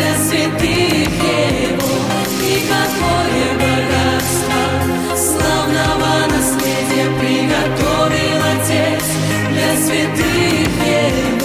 для святых Его. И какое богатство славного наследия приготовил Отец для святых Его.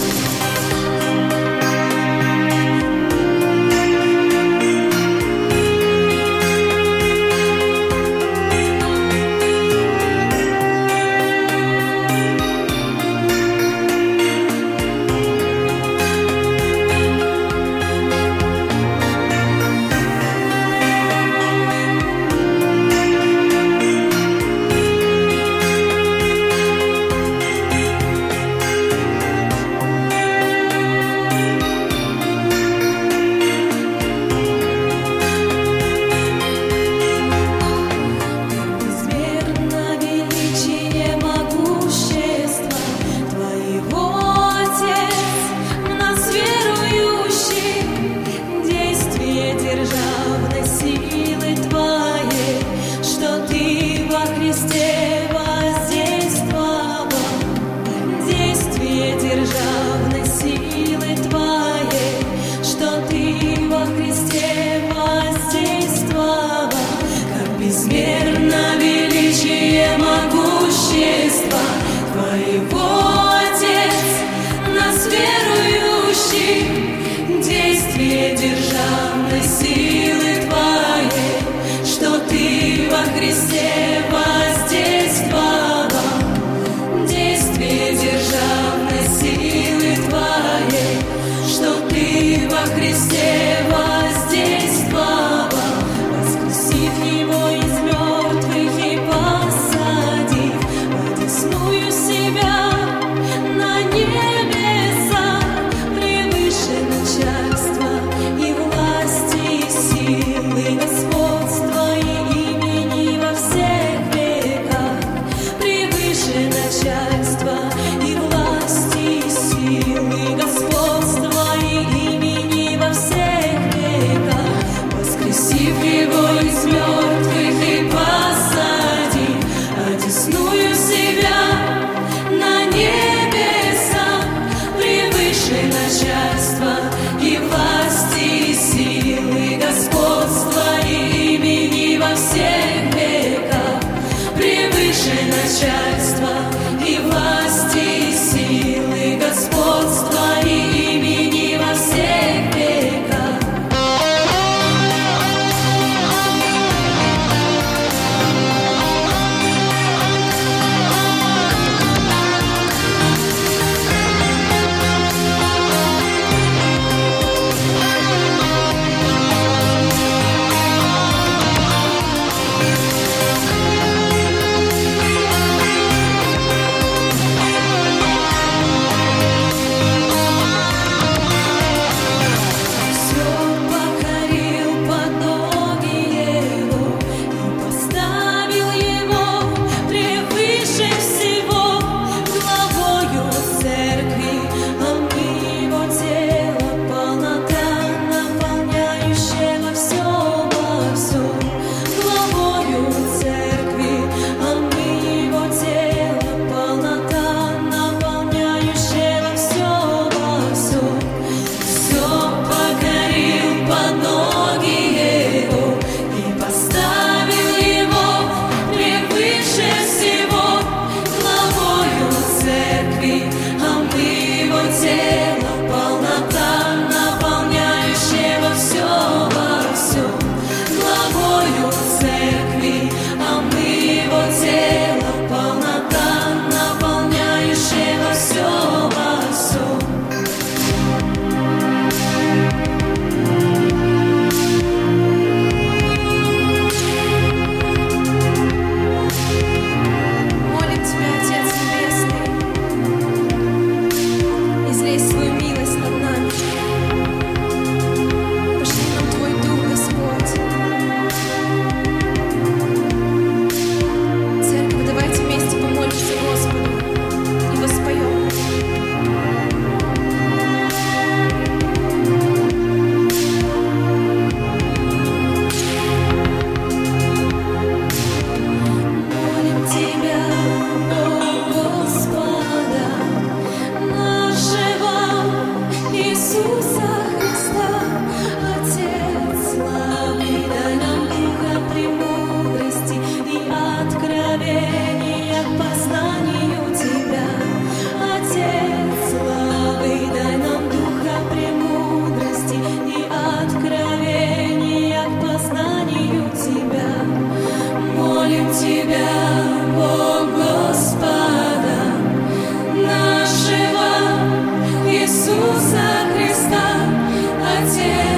Безмерно величие могущества Твоего, Отец, нас верующих, действие державной силы Твоей, что Ты во Христе воздействовал, действие державной силы Твоей, что Ты во Христе воздействовал, воскресив Его из мертвых и посадив одесную себя на небеса, превыше начальства и власти, и силы, господства и имени во всех веках, превыше начальства и власти, и силы, господства и имени во всех веках, воскресив Его из мертвых и посадив одесную себя на небеса, превыше начальства и власти, и силы, господства и имени во всех веках, превыше начальства и власти, и силы, господства и имени во всех веках. Все покорил под ноги Его и поставил Его превыше всего главою церкви, а мы Его тело, полнота, наполняющая все во всем. Главою церкви, а мы Его тело, полнота, наполняющая все во всем. Все покорил под ноги Его и поставил Его превыше всего главою церкви, а мы Его тело, полнота, наполняющего все во всем. Главою церкви, а мы Его тело, полнота, наполняющего все во всем. Молим Тебя, Отец Небесный, излей свою милость над нами. Пошли нам Твой Дух, Господь. Церковь, давайте вместе помолимся Господу и воспоем. Молим Тебя, о Господа, нашего Иисуса Христа, Отец.